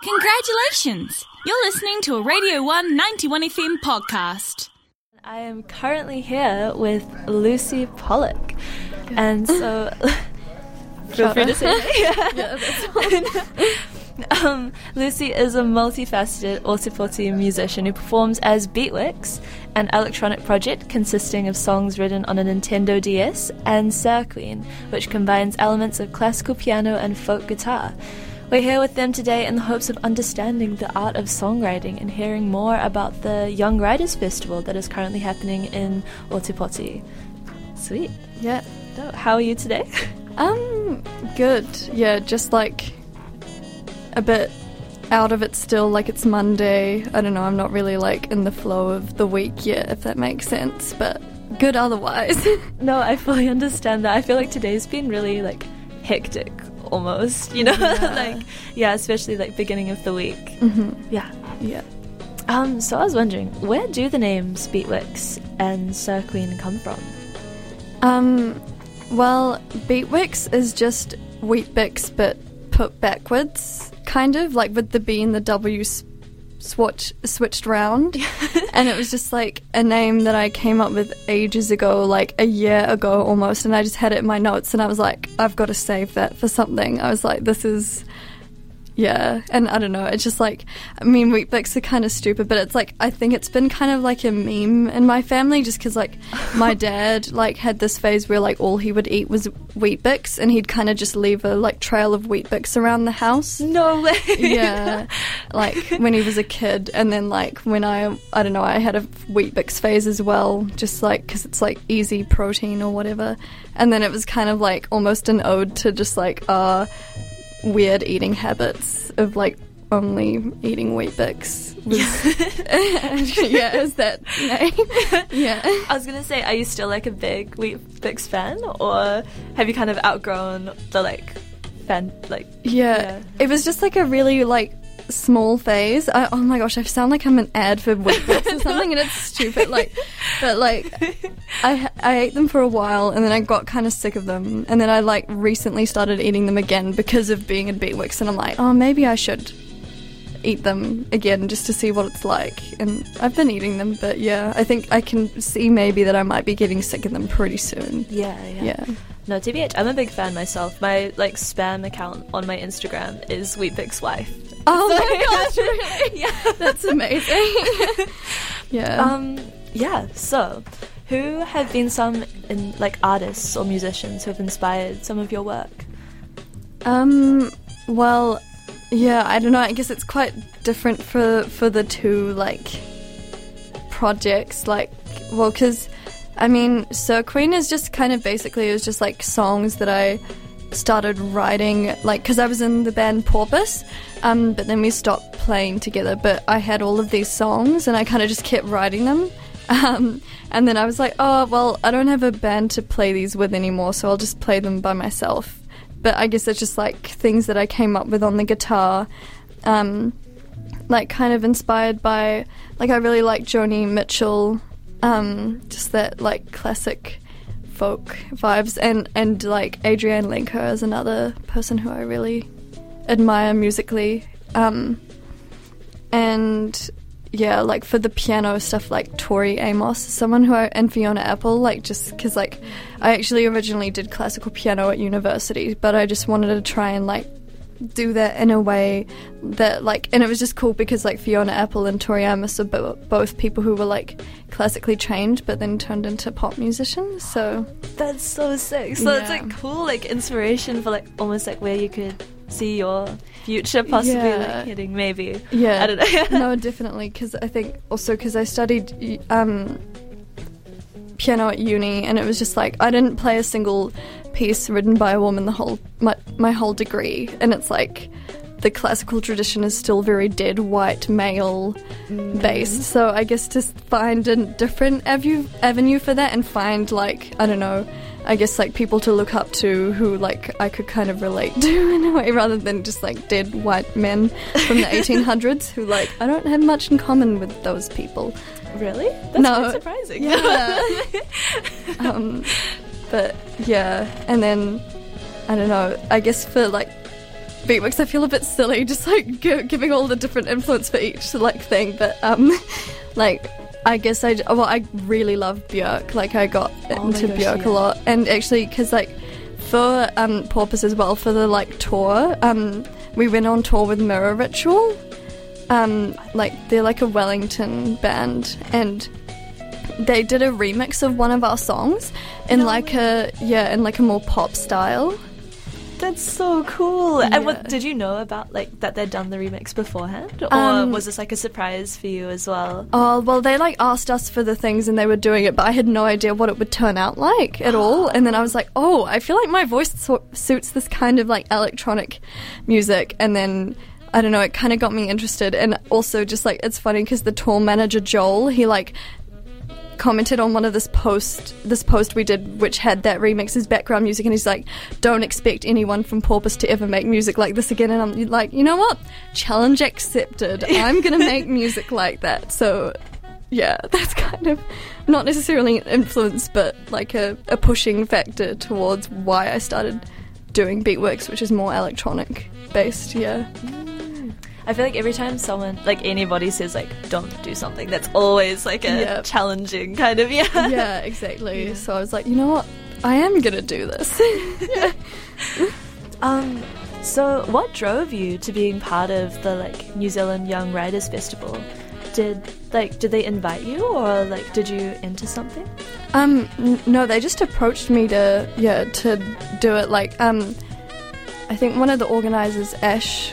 Congratulations! You're listening to a Radio 1 91 FM podcast. I am currently here with Lucy Pollock, and so feel free to say that. Yeah, that's fine. Lucy is a multifaceted Ōtepoti musician who performs as Beatwix, an electronic project consisting of songs written on a Nintendo DS, and Sour Queen, which combines elements of classical piano and folk guitar. We're here with them today in the hopes of understanding the art of songwriting and hearing more about the Young Writers Festival that is currently happening in Ōtepoti. Sweet. Yeah. So, how are you today? Good. Yeah, just like a bit out of it still, like it's Monday. I don't know, I'm not really like in the flow of the week yet, if that makes sense, but good otherwise. No, I fully understand that. I feel like today's been really like hectic almost, you know? Especially like beginning of the week. Mm-hmm. Yeah. So I was wondering, where do the names Beatwix and Sour Queen come from? Well, Beatwix is just Weet-Bix but put backwards, kind of, like with the B and the W switched round. And it was just like a name that I came up with ages ago, like a year ago almost, and I just had it in my notes and I was like, I've got to save that for something. I was like, this is... Yeah, and I don't know, it's just like, I mean, Weet-Bix are kind of stupid, but it's like, I think it's been kind of like a meme in my family, just because like my dad like had this phase where like all he would eat was Weet-Bix, and he'd kind of just leave a like trail of Weet-Bix around the house. No way. Yeah, like when he was a kid, and then like when I don't know, I had a Weet-Bix phase as well, just like because it's like easy protein or whatever, and then it was kind of like almost an ode to just like weird eating habits of like only eating Weet-Bix. Yeah, is that name? Yeah. I was gonna say, are you still like a big Weet-Bix fan, or have you kind of outgrown the like fan like? Yeah, it was just like a really like small phase. Oh my gosh, I sound like I'm an ad for Weet-Bix or something, and it's stupid. Like, but like, I ate them for a while, and then I got kind of sick of them, and then I like recently started eating them again because of being in Beatwix, and I'm like, oh, maybe I should eat them again just to see what it's like. And I've been eating them, but yeah, I think I can see maybe that I might be getting sick of them pretty soon. Yeah. No, TBH, I'm a big fan myself. My like spam account on my Instagram is Weet-Bix Wife. Oh my gosh, really? Yeah. That's amazing. Yeah. So, who have been some like artists or musicians who have inspired some of your work? Well, yeah, I don't know. I guess it's quite different for the two like projects. Like, well, because I mean, Sour Queen is just kind of basically, it was just like songs that I started writing, like, because I was in the band Porpoise, but then we stopped playing together, but I had all of these songs and I kind of just kept writing them, and then I was like, oh, well, I don't have a band to play these with anymore, so I'll just play them by myself. But I guess it's just like things that I came up with on the guitar, like kind of inspired by, like, I really like Joni Mitchell, just that like classic folk vibes, and like Adrienne Lenker is another person who I really admire musically, and yeah, like for the piano stuff, like Tori Amos, someone and Fiona Apple, like just because like I actually originally did classical piano at university, but I just wanted to try and like do that in a way that like, and it was just cool because like Fiona Apple and Tori Amos are both people who were like classically trained but then turned into pop musicians, so that's so sick. So it's like cool like inspiration for like almost like where you could see your future possibly like heading, maybe. Yeah, I don't know. No, definitely, because I think also because I studied piano at uni, and it was just like I didn't play a single piece written by a woman my whole degree, and it's like the classical tradition is still very dead white male based, so I guess to find a different avenue for that and find like, I don't know, I guess like people to look up to who like I could kind of relate to in a way, rather than just like dead white men from the 1800s who like I don't have much in common with those people. Really? That's quite surprising. Yeah. But yeah, and then I don't know, I guess for like Beatworks, I feel a bit silly, just like giving all the different influence for each like thing. But like I guess I really love Björk. Like I got into Björk a lot, and actually because like for Porpoise as well, for the like tour, we went on tour with Mirror Ritual. Like they're like a Wellington band, and they did a remix of one of our songs in like a more pop style. That's so cool. Yeah. And did you know about like that they'd done the remix beforehand, or was this like a surprise for you as well? Oh well, they like asked us for the things and they were doing it, but I had no idea what it would turn out like at all. And then I was like, oh, I feel like my voice suits this kind of like electronic music. And then I don't know, it kind of got me interested. And also just like it's funny because the tour manager Joel, he like commented on one of this post we did, which had that remix as background music, and he's like, don't expect anyone from Porpoise to ever make music like this again. And I'm like, you know what, challenge accepted. I'm gonna make music like that. So yeah, that's kind of not necessarily an influence, but like a pushing factor towards why I started doing Beatworks, which is more electronic based. Yeah. I feel like every time someone, like anybody says like don't do something, that's always like a challenging kind of Yeah, exactly. So I was like, you know what, I am gonna do this. So what drove you to being part of the like New Zealand Young Writers Festival? Did they invite you, or like did you enter something? No, they just approached me to do it. Like I think one of the organisers, Ash,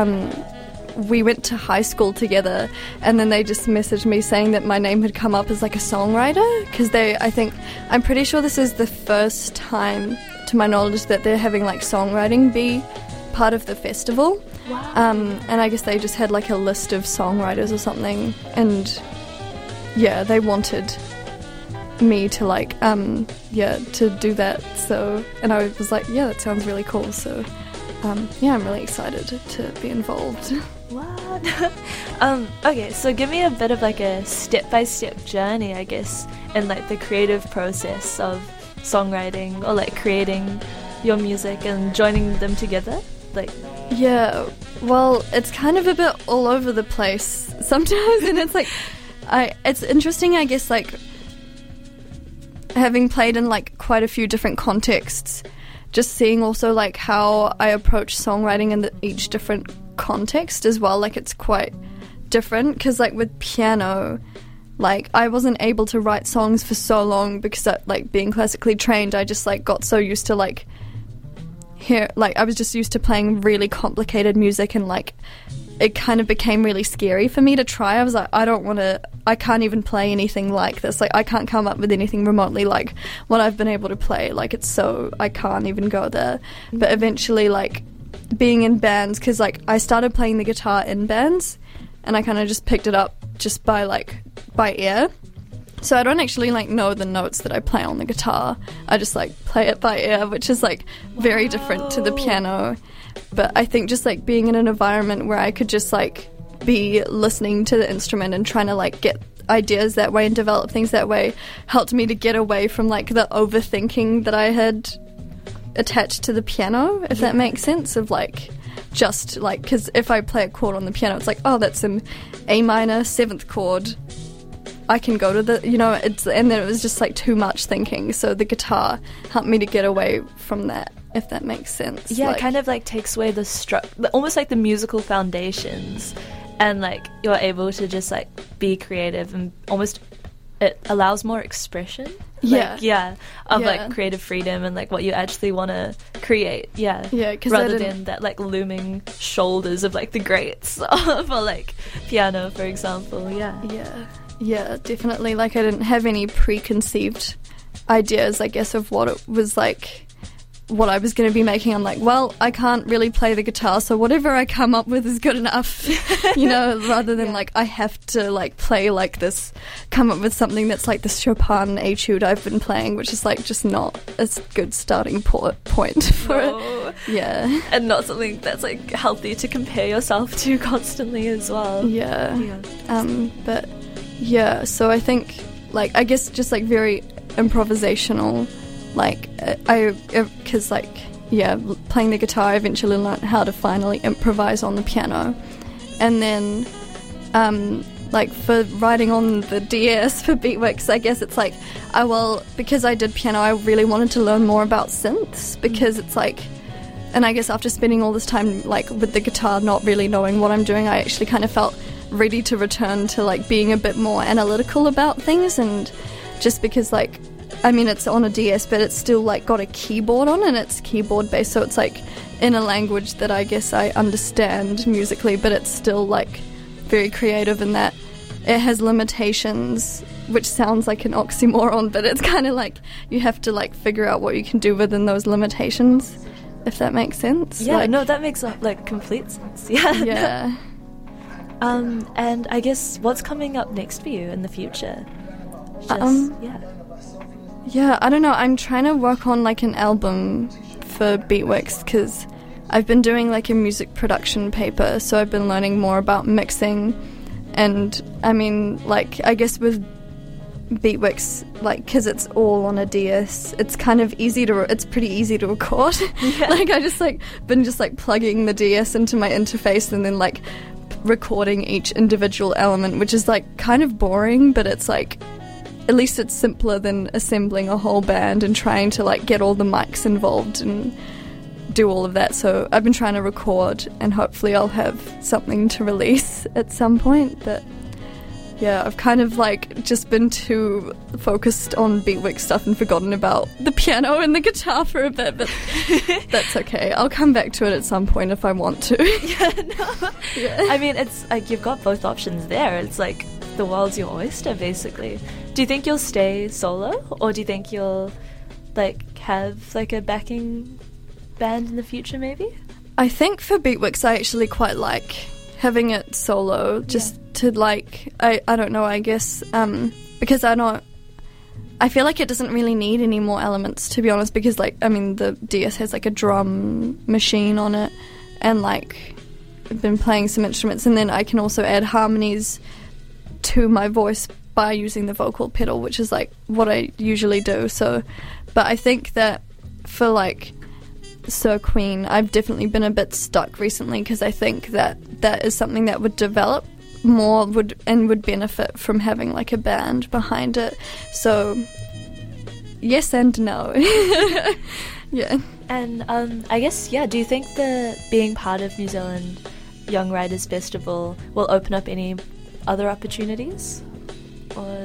we went to high school together, and then they just messaged me saying that my name had come up as like a songwriter, because I'm pretty sure this is the first time to my knowledge that they're having like songwriting be part of the festival. Wow. And I guess they just had like a list of songwriters or something, and yeah, they wanted me to like to do that. So, and I was like, yeah, that sounds really cool. So I'm really excited to be involved. What? Okay, so give me a bit of like a step-by-step journey, I guess, in like the creative process of songwriting or like creating your music and joining them together. Like, yeah, well, it's kind of a bit all over the place sometimes, and it's like, it's interesting, I guess, like having played in like quite a few different contexts, just seeing also like how I approach songwriting in each different context as well. Like it's quite different, because like with piano, like I wasn't able to write songs for so long because like being classically trained, I just like got so used to like I was just used to playing really complicated music, and like it kind of became really scary for me to try. I was like, I can't even play anything like this. Like I can't come up with anything remotely like what I've been able to play. Like I can't even go there. But eventually, like being in bands, because like I started playing the guitar in bands, and I kind of just picked it up just by ear. So I don't actually like know the notes that I play on the guitar. I just like play it by ear, which is like very different to the piano. But I think just like being in an environment where I could just like be listening to the instrument and trying to like get ideas that way and develop things that way helped me to get away from like the overthinking that I had attached to the piano, if that makes sense, of like just like, because if I play a chord on the piano, it's like, oh, that's an A minor 7th chord, I can go to the, and then it was just like too much thinking. So the guitar helped me to get away from that, if that makes sense. Yeah, it kind of like takes away almost like the musical foundations, and like you're able to just like be creative, and almost it allows more expression. Like, like creative freedom and like what you actually want to create. Yeah, rather than that like looming shoulders of like the greats for like piano, for example. Yeah, definitely. Like I didn't have any preconceived ideas, I guess, of what it was like, what I was going to be making. I'm like, well, I can't really play the guitar, so whatever I come up with is good enough, rather than like I have to like play like this, come up with something that's like the Chopin etude I've been playing, which is like just not a good starting point for it. Yeah. And not something that's like healthy to compare yourself to constantly as well. But yeah, so I think like, I guess just like very improvisational, like because like playing the guitar, I eventually learned how to finally improvise on the piano. And then like for writing on the DS for Beatwix, I guess it's like, because I did piano, I really wanted to learn more about synths, because it's like, and I guess after spending all this time like with the guitar, not really knowing what I'm doing, I actually kind of felt ready to return to like being a bit more analytical about things. And just because like, I mean, it's on a DS, but it's still like got a keyboard on, and it's keyboard based, so it's like in a language that I guess I understand musically, but it's still like very creative in that it has limitations, which sounds like an oxymoron, but it's kind of like you have to like figure out what you can do within those limitations, if that makes sense. Yeah, like, no, that makes like complete sense. Yeah. And I guess what's coming up next for you in the future? Yeah, I don't know. I'm trying to work on like an album for Beatwix, because I've been doing like a music production paper, so I've been learning more about mixing. And I mean, like, I guess with Beatwix, like, because it's all on a DS, it's kind of it's pretty easy to record. Yeah. Like, I just like been just like plugging the DS into my interface and then like recording each individual element, which is like kind of boring, but it's like, at least it's simpler than assembling a whole band and trying to like get all the mics involved and do all of that. So I've been trying to record, and hopefully I'll have something to release at some point. But yeah, I've kind of like just been too focused on Beatwix stuff and forgotten about the piano and the guitar for a bit, but that's okay. I'll come back to it at some point if I want to. Yeah. I mean, it's like you've got both options there. It's like the world's your oyster, basically. Do you think you'll stay solo, or do you think you'll like have like a backing band in the future, maybe? I think for Beatwix, I actually quite like having it solo, just to like, I don't know, I guess, because I feel like it doesn't really need any more elements, to be honest, because like, I mean, the DS has like a drum machine on it, and like I've been playing some instruments, and then I can also add harmonies to my voice by using the vocal pedal, which is like what I usually do. So, but I think that for like Sir Queen, I've definitely been a bit stuck recently, because I think that that is something that would develop more, would benefit from having like a band behind it. So yes and no. Yeah. And I guess, do you think that being part of New Zealand Young Writers Festival will open up any other opportunities? Or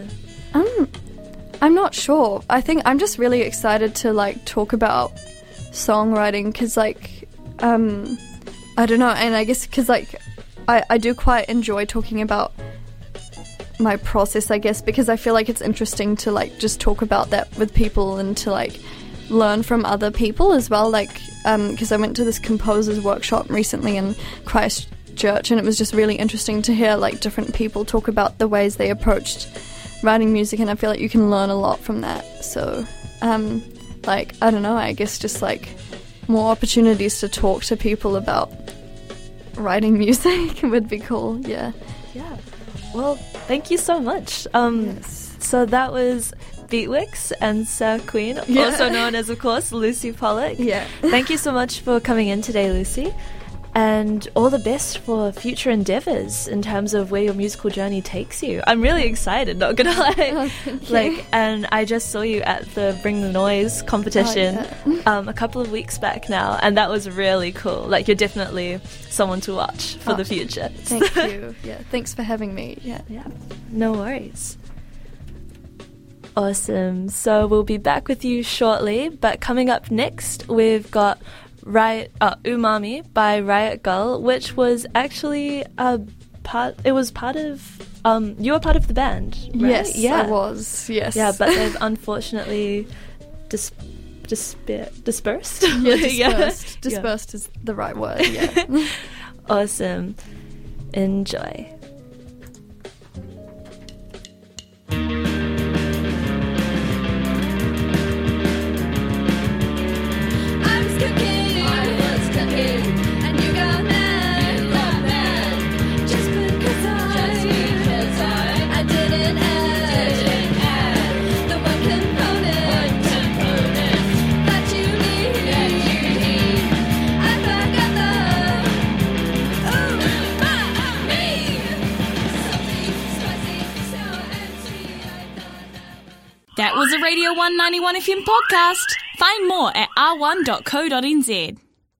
I'm not sure. I think I'm just really excited to like talk about songwriting, because like I don't know, and I guess because like I do quite enjoy talking about my process, I guess, because I feel like it's interesting to like just talk about that with people and to like learn from other people as well, like because I went to this composers workshop recently in Christchurch, and it was just really interesting to hear like different people talk about the ways they approached writing music, and I feel like you can learn a lot from that. So like, I don't know, I guess just like more opportunities to talk to people about writing music would be cool. Yeah. Well, thank you so much. Yes. So that was Beatwix and Sir Queen, also known as, of course, Lucy Pollock. Yeah. Thank you so much for coming in today, Lucy. And all the best for future endeavours in terms of where your musical journey takes you. I'm really excited, not gonna lie. Oh, thank you. And I just saw you at the Bring the Noise competition a couple of weeks back now, and that was really cool. Like, you're definitely someone to watch for the future. Thank you. Yeah, thanks for having me. Yeah. No worries. Awesome. So we'll be back with you shortly, but coming up next, we've got Umami by Riot Girl, which was actually part of you were part of the band, right? Yes, I was. Yes. Yeah, but they've unfortunately dispersed. Dispersed. Dispersed is the right word. Yeah. Awesome. Enjoy. That was a Radio 191 FM podcast. Find more at r1.co.nz.